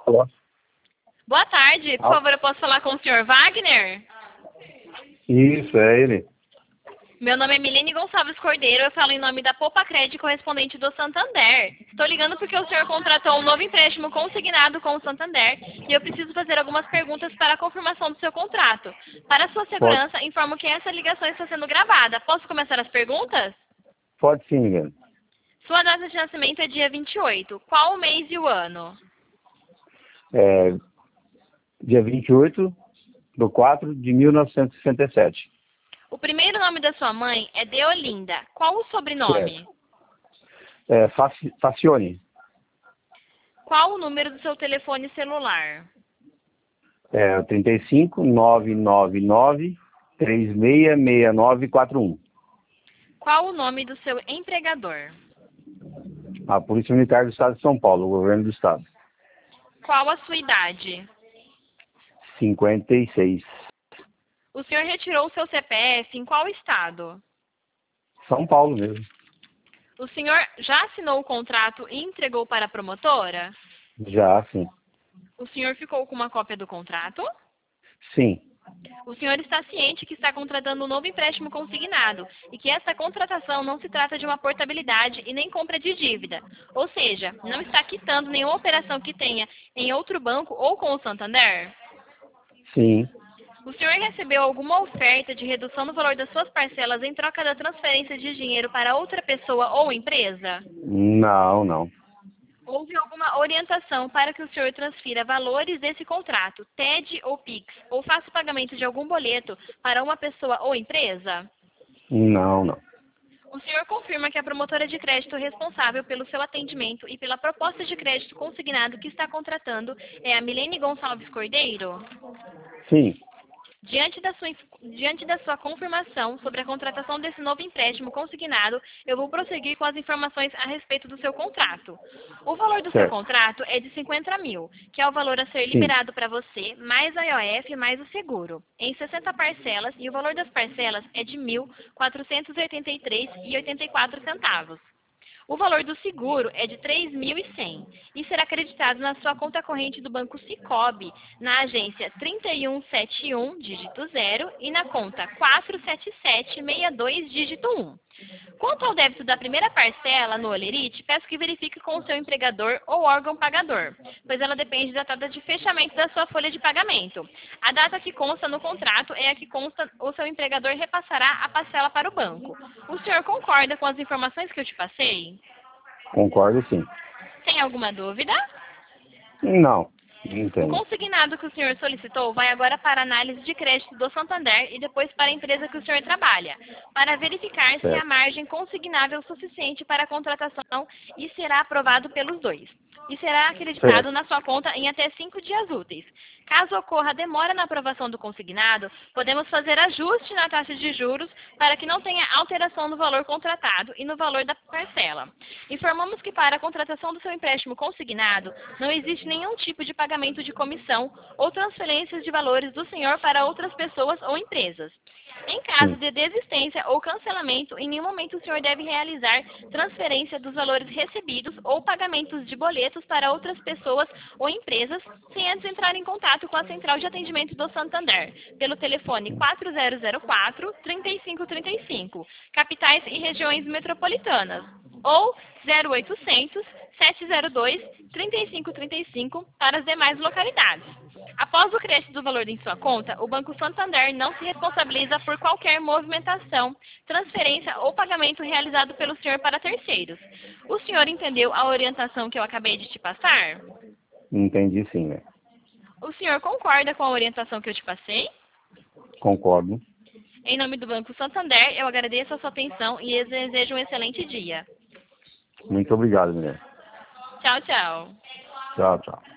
Alô? Boa tarde, por favor, eu posso falar com o senhor Wagner? Isso, é ele. Meu nome é Milene Gonçalves Cordeiro, eu falo em nome da Poupa Crédito correspondente do Santander. Estou ligando porque o senhor contratou um novo empréstimo consignado com o Santander e eu preciso fazer algumas perguntas para a confirmação do seu contrato. Para sua segurança, informo que essa ligação está sendo gravada. Posso começar as perguntas? Pode sim, Milene. Sua data de nascimento é dia 28. Qual o mês e o ano? Dia 28/4/1967. O primeiro nome da sua mãe é Deolinda. Qual o sobrenome? Facione. Qual o número do seu telefone celular? 35-999-366941. Qual o nome do seu empregador? A Polícia Militar do Estado de São Paulo, o governo do Estado. Qual a sua idade? 56. O senhor retirou o seu CPF em qual estado? São Paulo mesmo. O senhor já assinou o contrato e entregou para a promotora? Já, sim. O senhor ficou com uma cópia do contrato? Sim. O senhor está ciente que está contratando um novo empréstimo consignado e que essa contratação não se trata de uma portabilidade e nem compra de dívida. Ou seja, não está quitando nenhuma operação que tenha em outro banco ou com o Santander? Sim. O senhor recebeu alguma oferta de redução no valor das suas parcelas em troca da transferência de dinheiro para outra pessoa ou empresa? Não. Houve alguma orientação para que o senhor transfira valores desse contrato, TED ou PIX, ou faça o pagamento de algum boleto para uma pessoa ou empresa? Não. O senhor confirma que a promotora de crédito responsável pelo seu atendimento e pela proposta de crédito consignado que está contratando é a Milene Gonçalves Cordeiro? Sim. Diante da sua confirmação sobre a contratação desse novo empréstimo consignado, eu vou prosseguir com as informações a respeito do seu contrato. O valor do seu contrato é de 50 mil, que é o valor a ser liberado para você, mais a IOF, mais o seguro, em 60 parcelas, e o valor das parcelas é de R$ 1.483,84. O valor do seguro é de R$ 3.100 e será acreditado na sua conta corrente do Banco Sicoob, na agência 3171, dígito 0, e na conta 47762, dígito 1. Quanto ao débito da primeira parcela no Olerite, peço que verifique com o seu empregador ou órgão pagador, pois ela depende da data de fechamento da sua folha de pagamento. A data que consta no contrato é a que consta o seu empregador repassará a parcela para o banco. O senhor concorda com as informações que eu te passei? Concordo, sim. Tem alguma dúvida? Não O tenho. consignado que o senhor solicitou vai agora para a análise de crédito do Santander e depois para a empresa que o senhor trabalha, para verificar se a margem consignável é suficiente para a contratação e será aprovado pelos dois. E será acreditado na sua conta em até 5 dias úteis. Caso ocorra demora na aprovação do consignado, podemos fazer ajuste na taxa de juros para que não tenha alteração no valor contratado e no valor da parcela. Informamos que para a contratação do seu empréstimo consignado, não existe nenhum tipo de pagamento de comissão ou transferências de valores do senhor para outras pessoas ou empresas. Em caso de desistência ou cancelamento, em nenhum momento o senhor deve realizar transferência dos valores recebidos ou pagamentos de boletos para outras pessoas ou empresas, sem antes entrar em contato com a Central de Atendimento do Santander, pelo telefone 4004-3535, capitais e regiões metropolitanas, ou 0800 702 3535 para as demais localidades. Após o crédito do valor em sua conta, o Banco Santander não se responsabiliza por qualquer movimentação, transferência ou pagamento realizado pelo senhor para terceiros. O senhor entendeu a orientação que eu acabei de te passar? Entendi, sim, né? O senhor concorda com a orientação que eu te passei? Concordo. Em nome do Banco Santander, eu agradeço a sua atenção e desejo um excelente dia. Muito obrigado, mulher. Tchau, tchau. Tchau.